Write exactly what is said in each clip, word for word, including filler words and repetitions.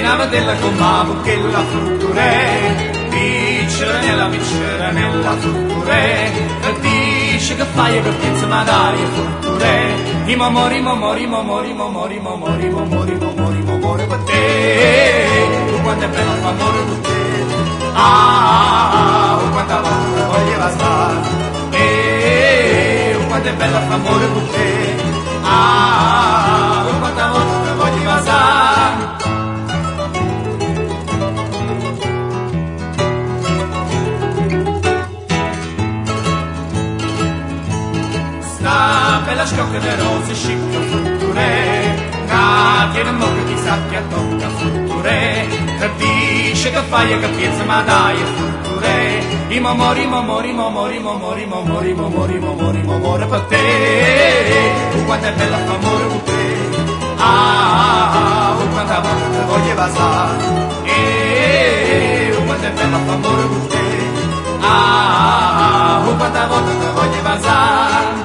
a della comavo che la frutture, piccera nella piccera nella frutture, e dice che fai che pensa ma dai frutture, i momori, momori, momori, momori, momori, momori, momori, momori per te, tu quanto è bello l'amore per te, ah, oh, quanta volta voglio stare, eh, oh, quanto è bello l'amore per te, ah, oh, quanta volta voglio stare. Bella scocca di rose, scicca frutture, una tiene mo che ti sappia tocca frutture, e dice che fai e che piensa ma dai frutture, i momori, momori, momori, momori, momori, momori, momori, momori per te, oh quanto è bella l'amore per te, ah, oh quanta volta voglio basare, eh, oh quanto è bella l'amore per te, ah, oh quanta volta voglio basare.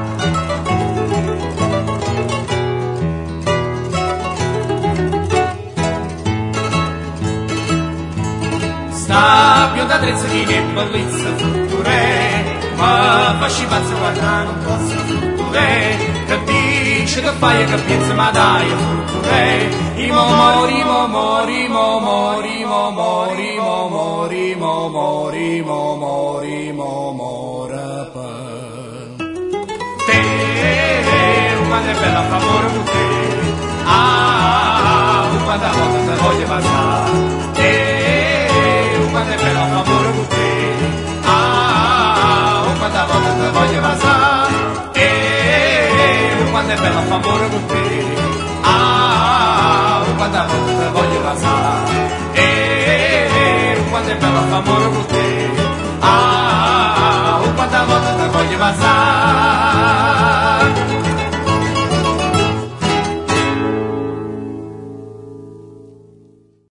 Sta bionda trezzolini e bellezza frutture, ma fasci pazzo guarda non posso frutture, che dice che fai e che pensa ma dai frutture, i momori, momori, momori, momori, momori, momori, momori, momori per te, quando è bella favore per te, ah, quanta volta te voglio passare, quando è bello l'amore per te, ah, oh, quanta volta te voglio basare, eh, quando è bello l'amore per te, ah, oh, quanta volta te voglio basare, eh, quando è bello l'amore